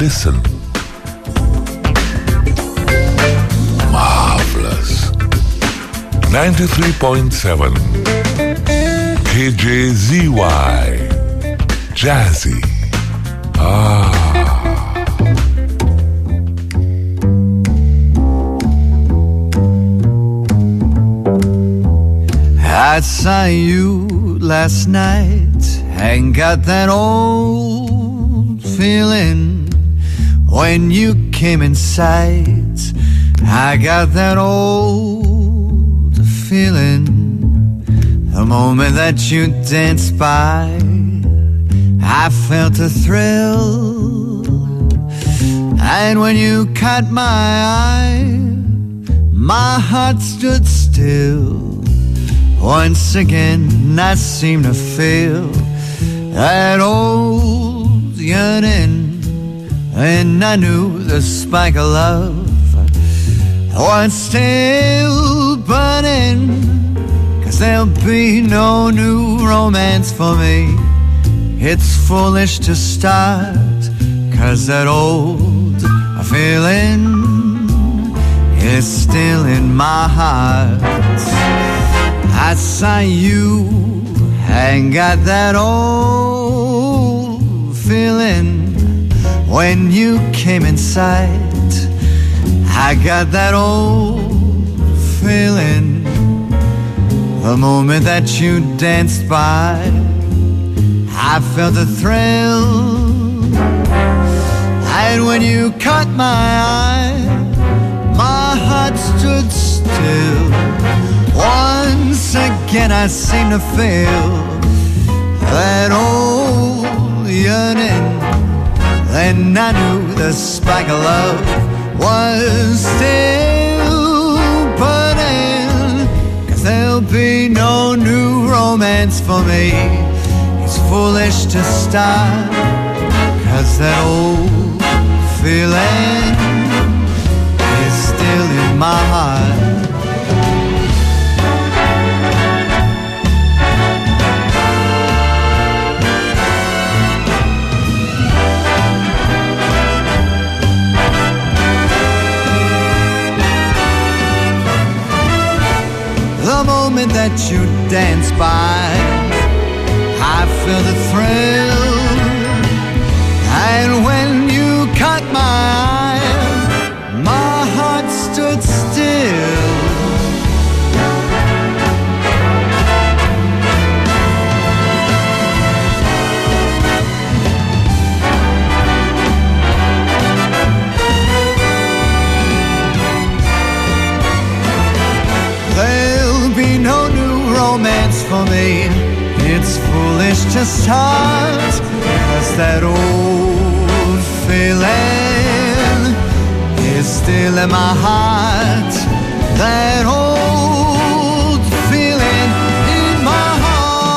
listen. Marvelous. 93.7 KJZY. Jazzy. I saw you last night and got that old feeling when you came in sight. I got that old feeling the moment that you danced by. I felt a thrill, and when you caught my eye, my heart stood still. Once again I seem to feel that old yearning, and I knew the spark of love was still burning. 'Cause there'll be no new romance for me. It's foolish to start, 'cause that old feeling is still in my heart. I saw you and got that old feeling when you came in sight. I got that old feeling the moment that you danced by. I felt a thrill, and when you caught my eye, my heart stood still. Once again I seem to feel that old yearning, and I knew the spark of love was still burning. 'Cause there'll be no new romance for me. It's foolish to start, 'cause that old feeling is still in my heart. The moment that you dance by, I feel the thrill, and when you caught my eye, my heart stood still. There'll be no new romance for me. It's foolish to start, 'cause that old feeling is still in my heart. That old feeling in my heart.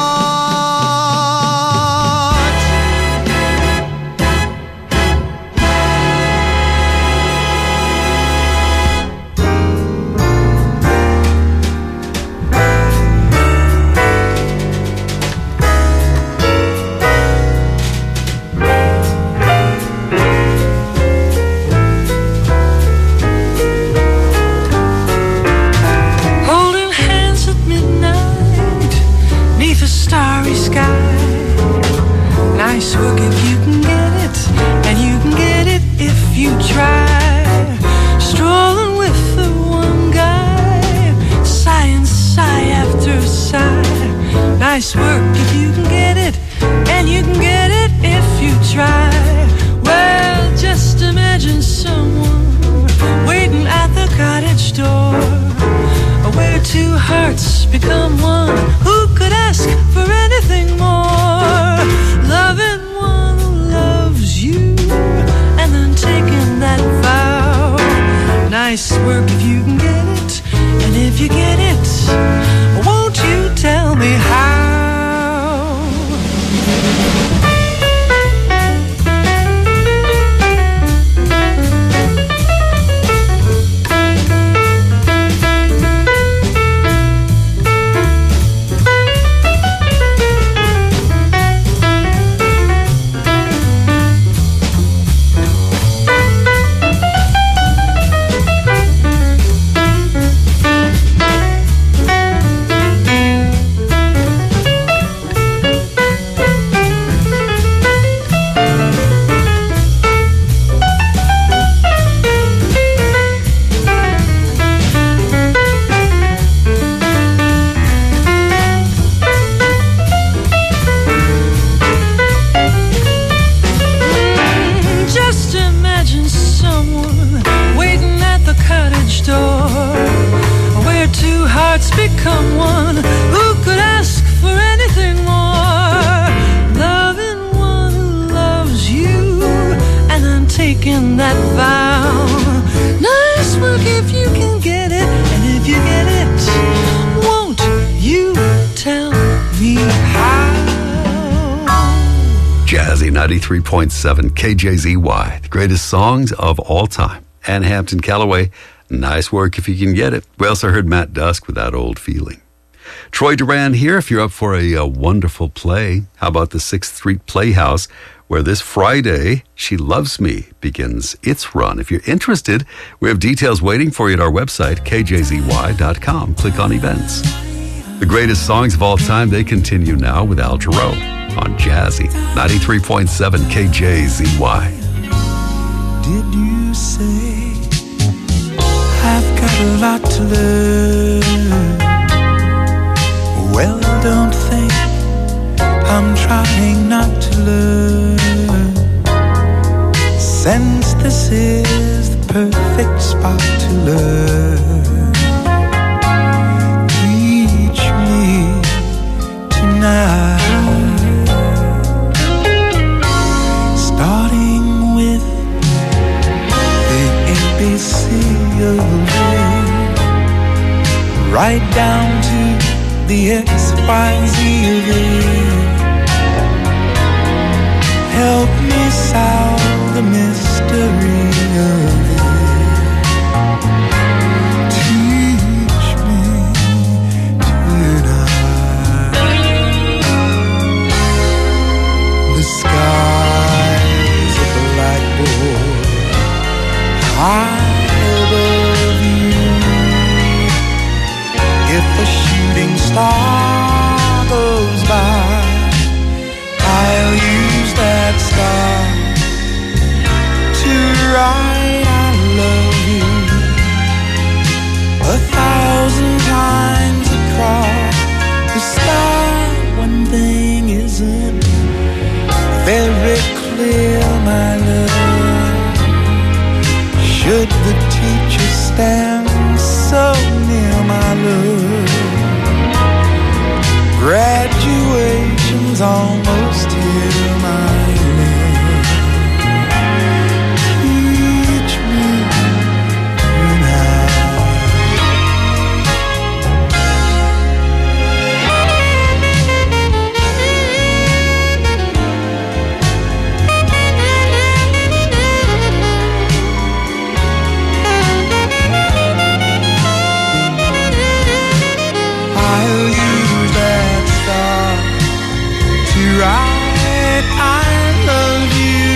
Nice work if you can get it, and you can get it if you try. Strolling with the one guy, sighing sigh after sigh. Nice work if you can get it, and you can get it if you try. Well, just imagine someone waiting at the cottage door, where two hearts become one. Who could ask for anything more? Loving one who loves you, and then taking that vow. Nice work if you can get it, and if you get it, won't you tell me how? 93.7 KJZY, the greatest songs of all time. Ann Hampton Callaway, nice work if you can get it. We also heard Matt Dusk with That Old Feeling. Troy Duran here if you're up for a wonderful play. How about the 6th Street Playhouse, where this Friday, She Loves Me begins its run. If you're interested, we have details waiting for you at our website, kjzy.com. Click on events. The greatest songs of all time, they continue now with Al Jarreau on Jazzy, 93.7 KJZY. Did you say I've got a lot to learn? Well, don't think I'm trying not to learn, since this is the perfect spot to learn. Teach me tonight, starting with the ABC of it, right down to the XYZ of it. Help me solve the mystery of it. Teach me tonight. The sky's a blackboard high above you. If a shooting star goes by, I'll use that star to write I love you 1,000 times across the sky. One thing isn't very clear, my love. Should the teacher stand so near, my love? Graduation's almost here, my love. Teach me I'll use that star to write I love you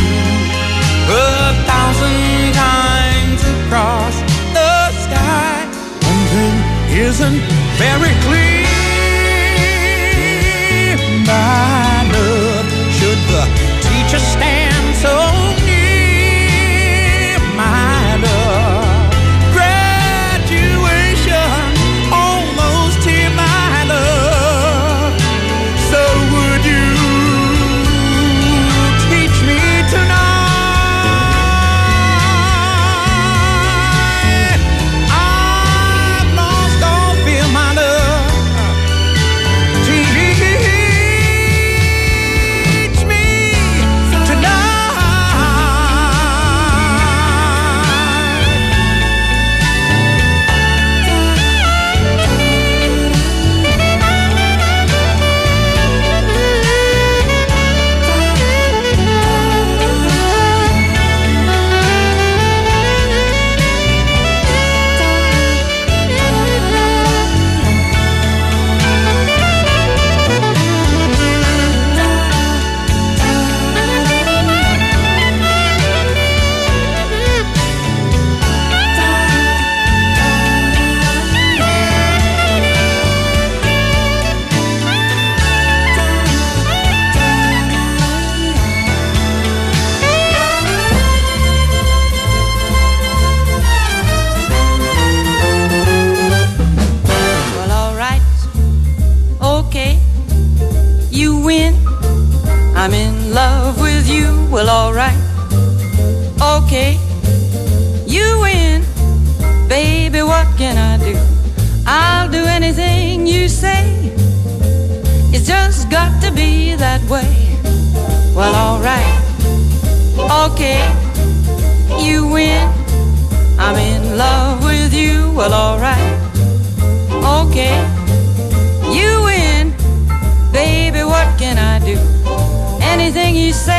1,000 times across the sky. One thing isn't very clear, my love. Should the teacher stand so near, my love? Graduation almost here, my love. So would you teach me tonight? I've lost all fear, my love. Teach me tonight. Well, all right, okay, you win. I'm in love with you. Well, all right, okay, you win. Baby, what can I do? I'll do anything you say. It's just got to be that way. Well, all right, okay, you win. I'm in love with you. Well, all right, okay, you win. Baby, what can I do? Anything you say.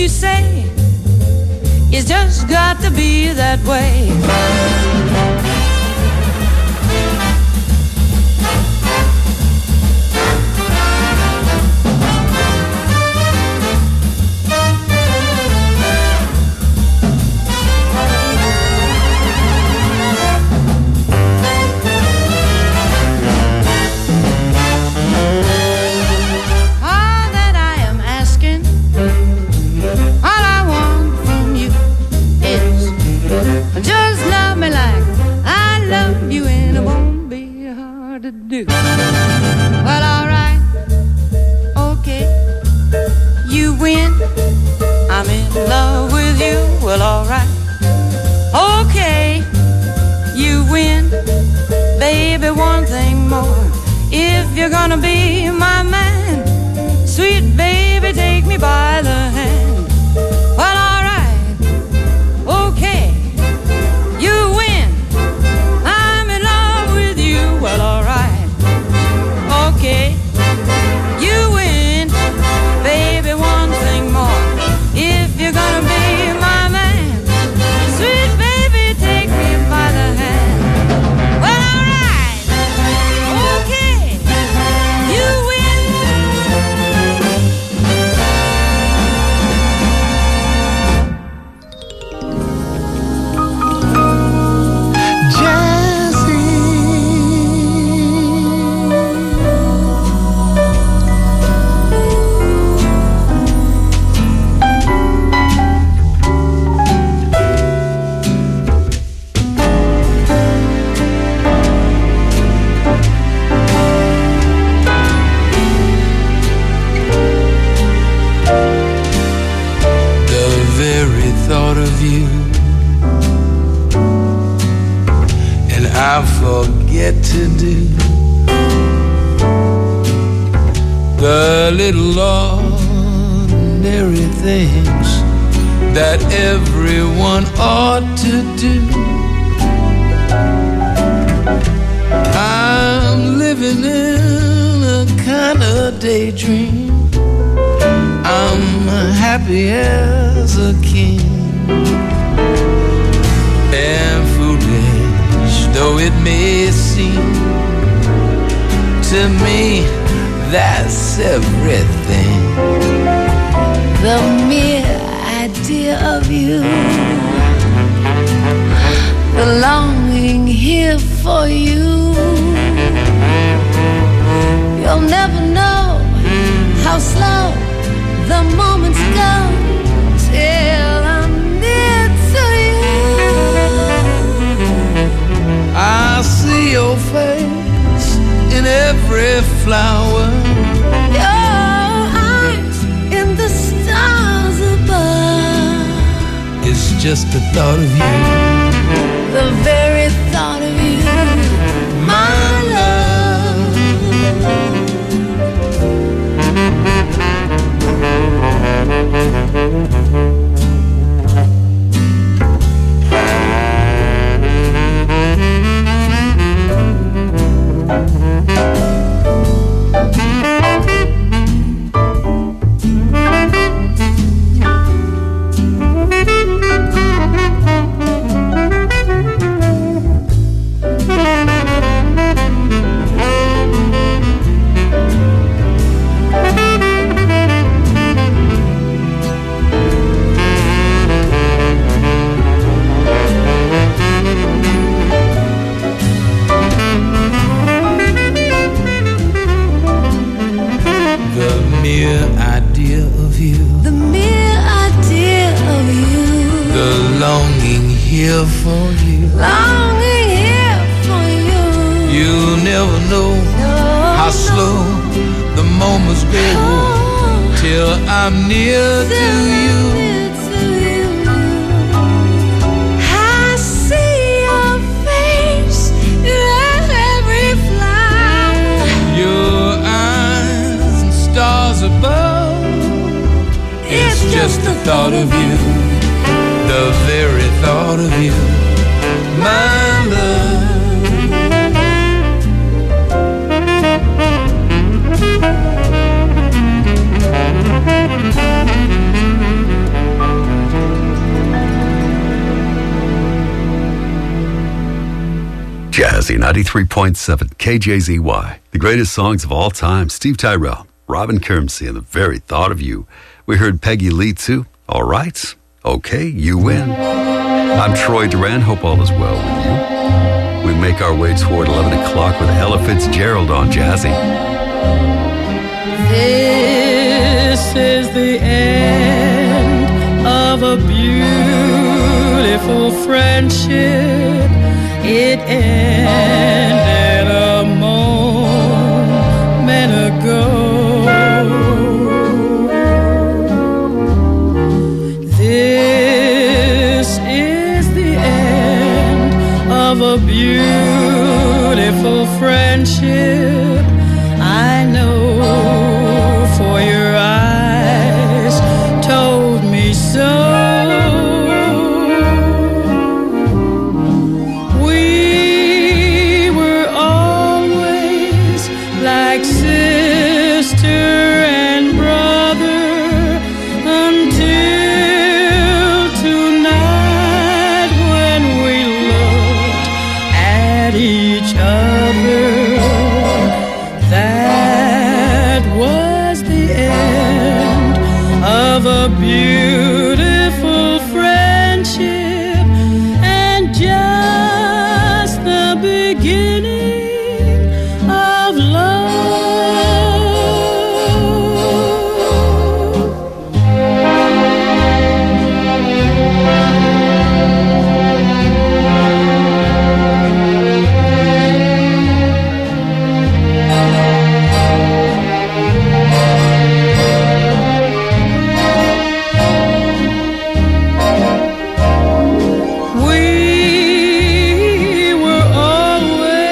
you say, it's just got to be that way. Do. Well, alright, okay, you win. I'm in love with you. Well, alright, okay, you win. Baby, one thing more. If you're gonna be my man, sweet baby, take me by the hand. Well, alright, okay, you win. I'm in love with you. Well, alright. Okay, you win, baby, one thing more. If you're gonna be my man, sweet baby, take me by the hand. Well, alright, okay, you win. I forget to do the little ordinary things that everyone ought to do. I'm living in a kind of daydream. I'm happy as a king. And foolish though it may seem to me, that's everything. The mere idea of you, the longing here for you. You'll never know how slow the moments go till I'm near to you. I see your face in every flower, your eyes in the stars above. It's just the thought of you, the very thought of you, my love. I'm near to you. I see your face in every flower, your eyes and stars above. It's just the thought of you, the very thought of you, my love. Jazzy 93.7 KJZY. The greatest songs of all time. Steve Tyrell, Robin Kermsey, and the very thought of you. We heard Peggy Lee too. All right. Okay, you win. I'm Troy Duran. Hope all is well with you. We make our way toward 11 o'clock with Ella Fitzgerald on Jazzy. This is the end of a beautiful friendship. It ended a moment ago. This is the end of a beautiful friendship. I know, for your eyes told me so. Beautiful friendship, and just the beginning of love. We were always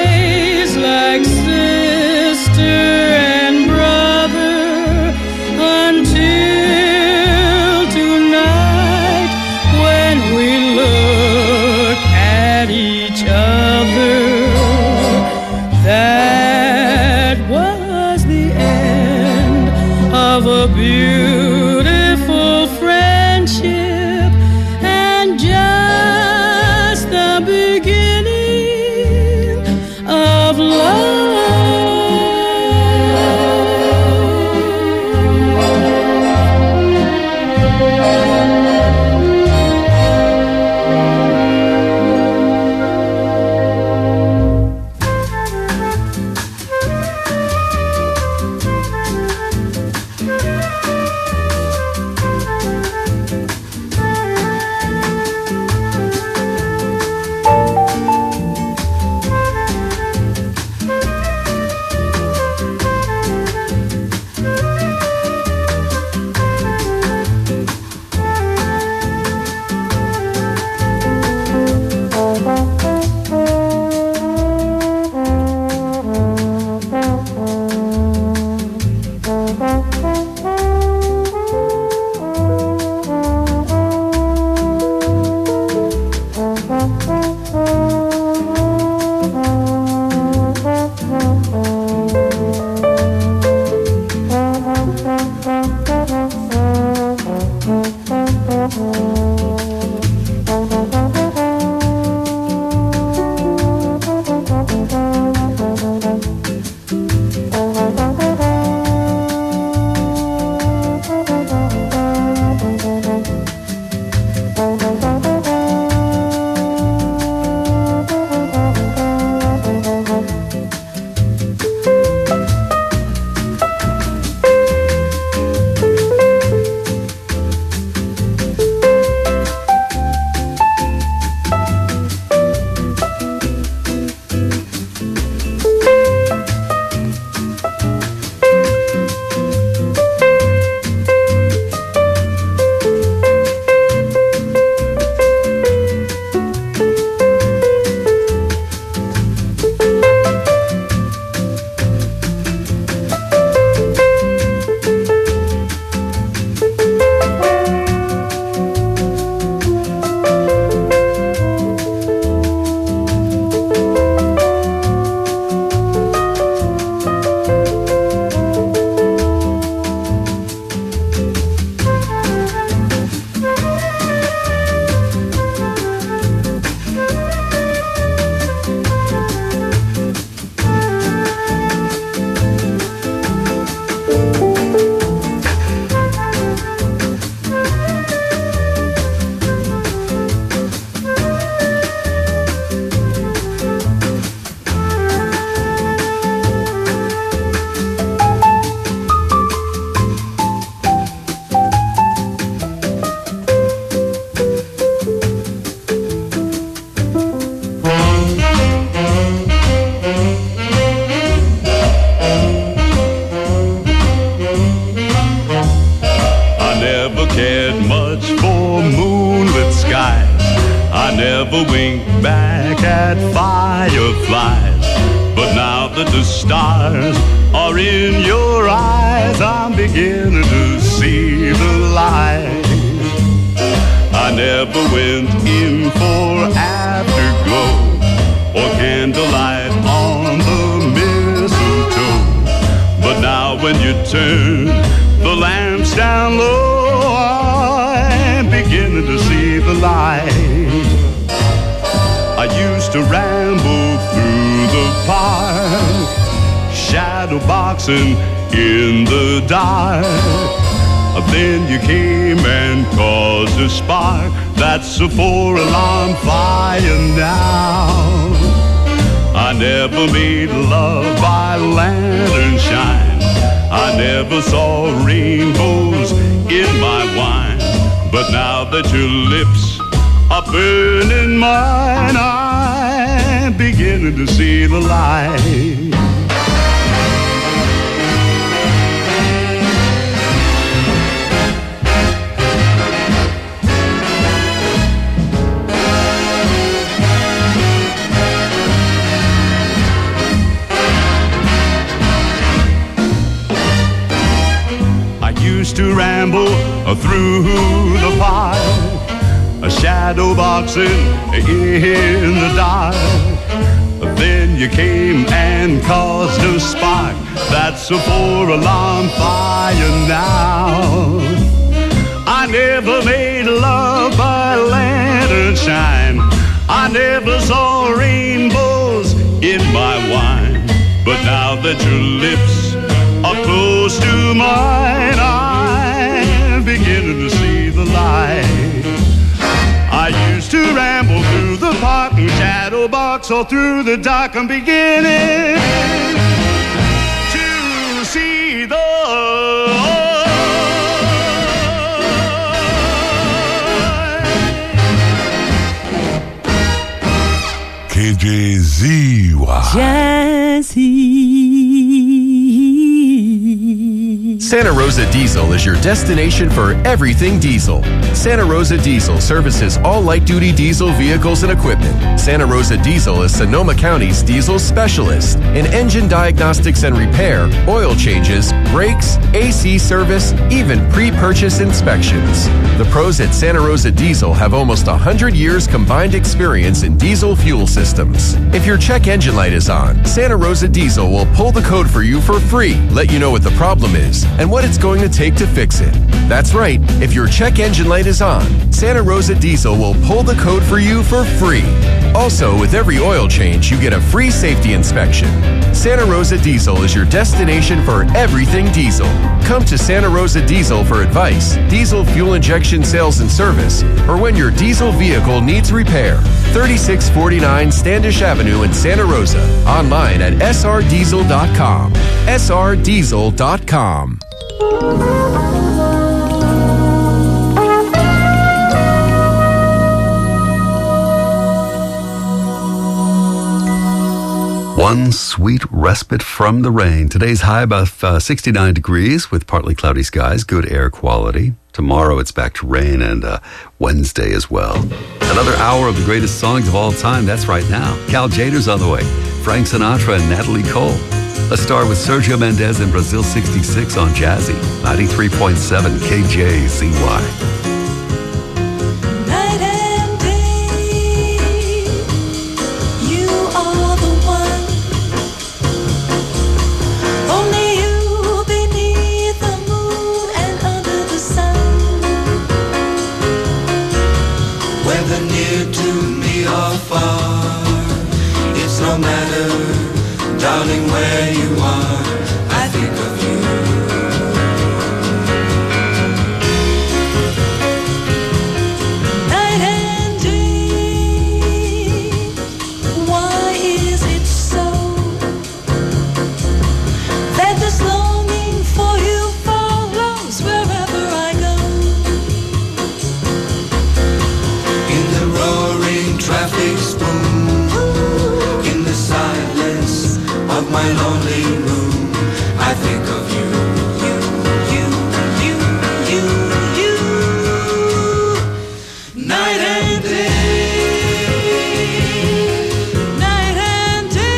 flies. But now that the stars are in your eyes, I'm beginning to see the light. I never went in for afterglow or candlelight on the mistletoe. But now when you turn the lamps down low, I'm beginning to see the light. I used to ramble through the park, shadow boxing in the dark. Then you came and caused a spark. That's a 4-alarm fire now. I never made love by lantern shine. I never saw rainbows in my wine. But now that your lips are burning mine, I'm beginning to see the light. Used to ramble through the park, a shadow boxing in the dark. Then you came and caused a spark. That's a 4-alarm fire now. I never made love by lantern shine. I never saw rainbows in my wine. But now that your lips are close to mine, I'm beginning to see the light. I used to ramble through the park and shadow box all through the dark. I'm beginning to see the light. KJZY. Jazzy. Santa Rosa Diesel is your destination for everything diesel. Santa Rosa Diesel services all light-duty diesel vehicles and equipment. Santa Rosa Diesel is Sonoma County's diesel specialist in engine diagnostics and repair, oil changes, brakes, AC service, even pre-purchase inspections. The pros at Santa Rosa Diesel have almost 100 years combined experience in diesel fuel systems. If your check engine light is on, Santa Rosa Diesel will pull the code for you for free, let you know what the problem is, and what it's going to take to fix it. That's right, if your check engine light is on, Santa Rosa Diesel will pull the code for you for free. Also, with every oil change, you get a free safety inspection. Santa Rosa Diesel is your destination for everything diesel. Come to Santa Rosa Diesel for advice, diesel fuel injection sales and service, or when your diesel vehicle needs repair. 3649 Standish Avenue in Santa Rosa. Online at srdiesel.com. srdiesel.com. One sweet respite from the rain. Today's high above 69 degrees with partly cloudy skies, good air quality. Tomorrow it's back to rain, and Wednesday as well. Another hour of the greatest songs of all time. That's right now. Cal Jader's on the way. Frank Sinatra and Natalie Cole. Let's start with Sergio Mendes in Brazil 66 on Jazzy. 93.7 KJZY. No matter, darling, where you are, I think of you. Night and day, why is it so that this longing for you follows wherever I go? In the roaring traffic spoon, silence of my lonely room, I think of you. You. Night and day. Night and day.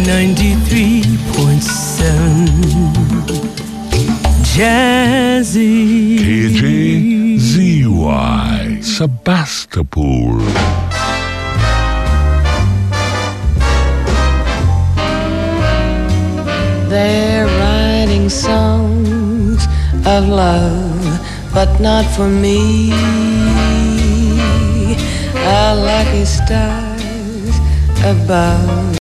93.7 Jazzy. KJZY, Sebastopol. They're writing songs of love, but not for me. A lucky stars above.